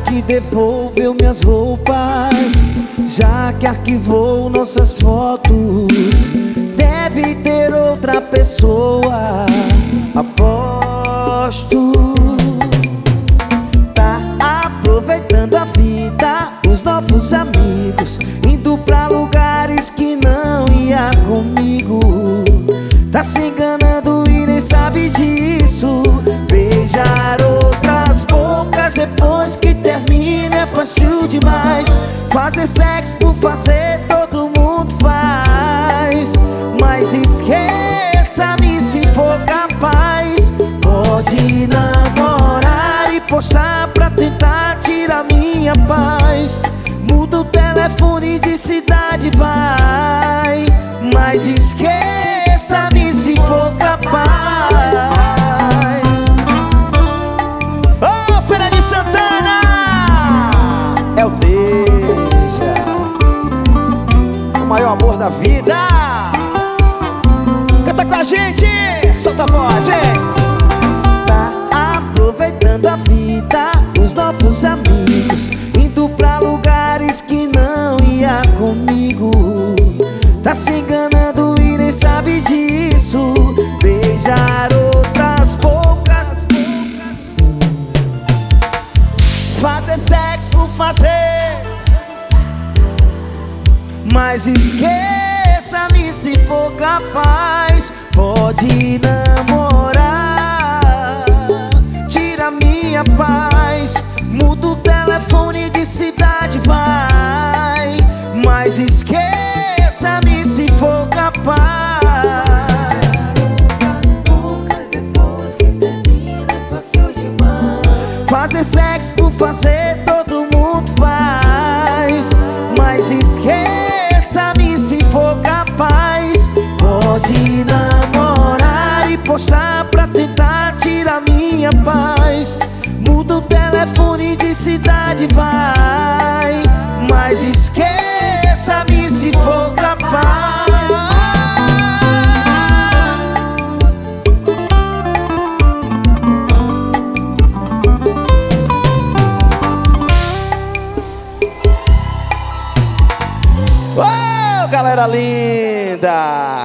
que devolveu minhas roupas, já que arquivou nossas fotos. Deve ter outra pessoa, aposto. Tá aproveitando a vida, os novos amigos, indo pra lugares que não ia comigo. Tá se enganando e nem sabe disso. Beijar outras bocas depois que termina é fácil demais. Fazer sexo por fazer todo mundo faz. Mas esqueça-me se for capaz. Pode namorar e postar pra tentar tirar minha paz. Muda o telefone de cidade, vai. Mas esqueça-me se for capaz. Ô, Feira de Santana! É o Beija, o maior amor da vida. Canta com a gente, solta a voz, hein? Tá aproveitando a vida, os novos amigos, indo pra lugares que não ia comigo. Tá se enganando e nem sabe disso. Beijar outras bocas, fazer sexo por fazer. Mas esqueça-me se for capaz. Pode namorar, tira minha paz. Muda o telefone de cidade, vai. Mas esqueça-me se for capaz. Fazer sexo por fazer todo mundo faz. Mas esqueça-me se for capaz. Pode namorar e postar pra tentar tirar minha paz. Muda o telefone de cidade, vai. Mas esqueça-me se for capaz. Galera linda!